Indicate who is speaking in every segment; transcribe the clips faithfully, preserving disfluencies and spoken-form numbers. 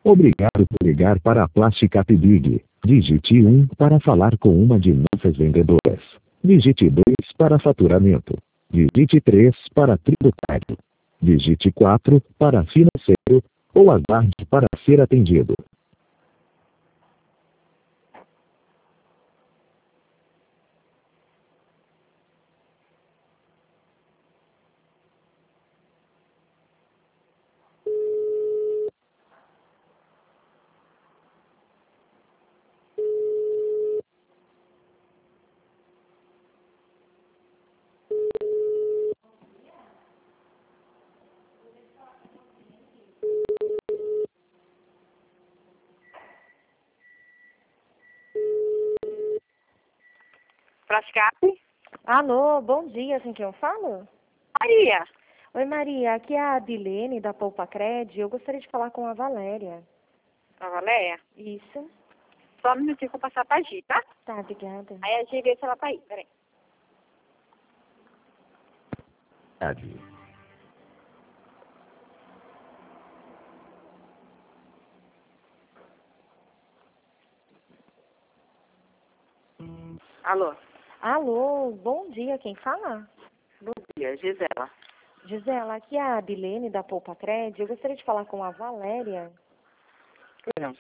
Speaker 1: Obrigado por ligar para a Plasticap Big. Digite um para falar com uma de nossas vendedoras. Digite dois para faturamento. Digite três para tributário. Digite quatro para financeiro ou aguarde para ser atendido.
Speaker 2: Plasticap?
Speaker 3: Alô, bom dia, com quem eu falo?
Speaker 2: Maria.
Speaker 3: Oi, Maria, aqui é a Adilene, da Poupa Cred. Eu gostaria de falar com a Valéria.
Speaker 2: A Valéria?
Speaker 3: Isso.
Speaker 2: Só um minutinho que eu vou passar pra Gi, tá?
Speaker 3: Tá, obrigada.
Speaker 2: Aí a Gi vê se ela tá aí, peraí.
Speaker 1: Adi.
Speaker 2: Alô?
Speaker 3: Alô, bom dia, quem fala?
Speaker 2: Bom dia, Gisela.
Speaker 3: Gisela, aqui é a Adilene, da Poupa Cred. Eu gostaria de falar com a Valéria.
Speaker 2: Não.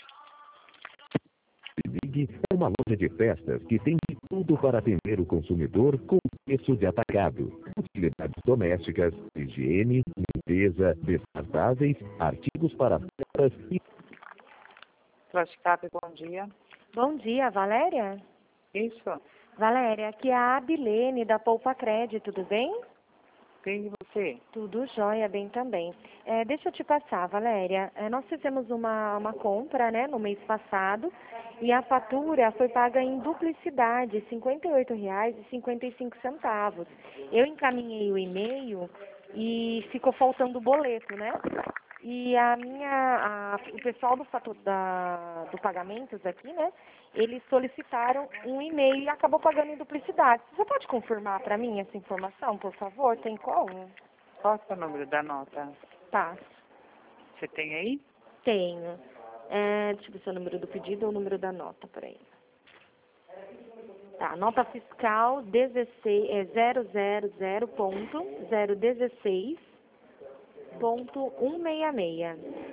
Speaker 1: Big é uma loja de festas que tem de tudo para atender o consumidor com preço de atacado. Utilidades domésticas, higiene, limpeza, descartáveis, artigos para festas e...
Speaker 2: Plasticap, bom dia.
Speaker 3: Bom dia, Valéria?
Speaker 2: Isso.
Speaker 3: Valéria, aqui é a Adilene, da Poupa Cred, tudo bem?
Speaker 2: Quem de você?
Speaker 3: Tudo jóia, bem também. É, deixa eu te passar, Valéria. É, nós fizemos uma, uma compra, né, no mês passado, e a fatura foi paga em duplicidade, cinquenta e oito reais e cinquenta e cinco centavos. Eu encaminhei o e-mail e ficou faltando o boleto, né? E a minha, a, o pessoal do, fator, da, do pagamentos aqui, né, eles solicitaram um e-mail e acabou pagando em duplicidade. Você pode confirmar para mim essa informação, por favor? Tem como?
Speaker 2: Qual é o número da nota?
Speaker 3: Tá,
Speaker 2: Você tem aí?
Speaker 3: tenho. É, deixa eu ver se é o número do pedido ou o número da nota, peraí. Tá, nota fiscal dezesseis, é zero zero zero ponto zero dezesseis ponto cento e sessenta e seis.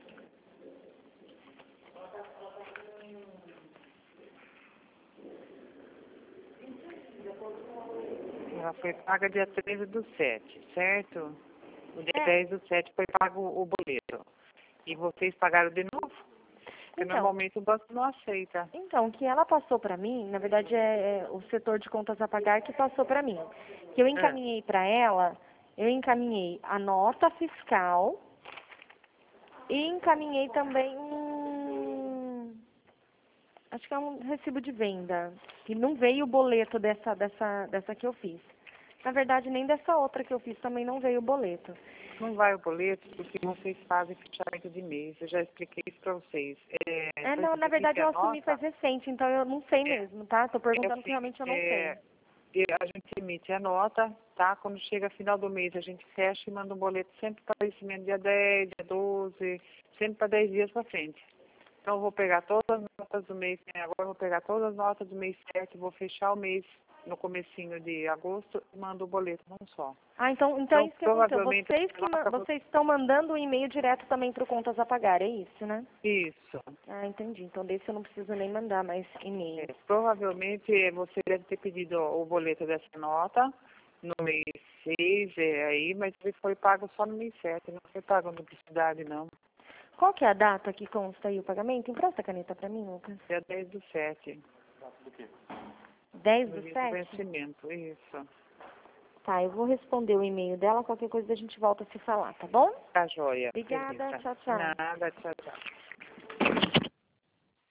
Speaker 2: Ela foi paga dia treze do sete, certo? O dia
Speaker 3: É.
Speaker 2: dez do sete foi pago o boleto. E vocês pagaram de novo? Porque
Speaker 3: Então,
Speaker 2: normalmente o banco não aceita.
Speaker 3: Então, o que ela passou para mim, na verdade é, é o setor de contas a pagar que passou para mim. Que eu encaminhei para ela, eu encaminhei a nota fiscal e encaminhei também um, acho que é um recibo de venda, que não veio o boleto dessa, dessa, dessa que eu fiz. Na verdade, nem dessa outra que eu fiz também não veio o boleto.
Speaker 2: Não vai o boleto porque vocês fazem fechamento de mês. Eu já expliquei isso para vocês. É,
Speaker 3: É,
Speaker 2: foi
Speaker 3: não, na verdade eu
Speaker 2: a
Speaker 3: assumi
Speaker 2: nota,
Speaker 3: faz recente, então eu não sei
Speaker 2: é,
Speaker 3: mesmo, tá? Tô
Speaker 2: é
Speaker 3: perguntando
Speaker 2: assim,
Speaker 3: que realmente eu não
Speaker 2: é,
Speaker 3: sei.
Speaker 2: e a gente emite a nota, tá? Quando chega final do mês, a gente fecha e manda um boleto sempre para vencimento dia dez, dia doze, sempre para dez dias para frente. Então eu vou pegar todas as notas do mês, né? Agora eu vou pegar todas as notas do mês sete, vou fechar o mês no comecinho de agosto e mando o boleto, não só.
Speaker 3: Ah, então, então,
Speaker 2: Então,
Speaker 3: é isso que aconteceu.
Speaker 2: provavelmente,
Speaker 3: Vocês, que, ma-
Speaker 2: a nota-
Speaker 3: vocês estão mandando o e-mail direto também para o Contas a Pagar, é isso, né?
Speaker 2: Isso.
Speaker 3: Ah, entendi. Então desse eu não preciso nem mandar mais e-mail.
Speaker 2: É, provavelmente você deve ter pedido o boleto dessa nota no mês seis, é, aí, mas ele foi pago só no mês sete, não foi pago na duplicidade, não.
Speaker 3: Qual que é a data que consta aí o pagamento? Empresta a caneta para mim, Lucas.
Speaker 2: Dia dez do sete.
Speaker 3: dez
Speaker 2: No
Speaker 3: do
Speaker 2: dia do
Speaker 3: sete?
Speaker 2: vencimento, isso.
Speaker 3: Tá, eu vou responder o e-mail dela, qualquer coisa a gente volta a se falar, tá bom?
Speaker 2: Tá joia.
Speaker 3: Obrigada,
Speaker 2: Beleza.
Speaker 3: tchau, tchau.
Speaker 2: Nada, tchau, tchau.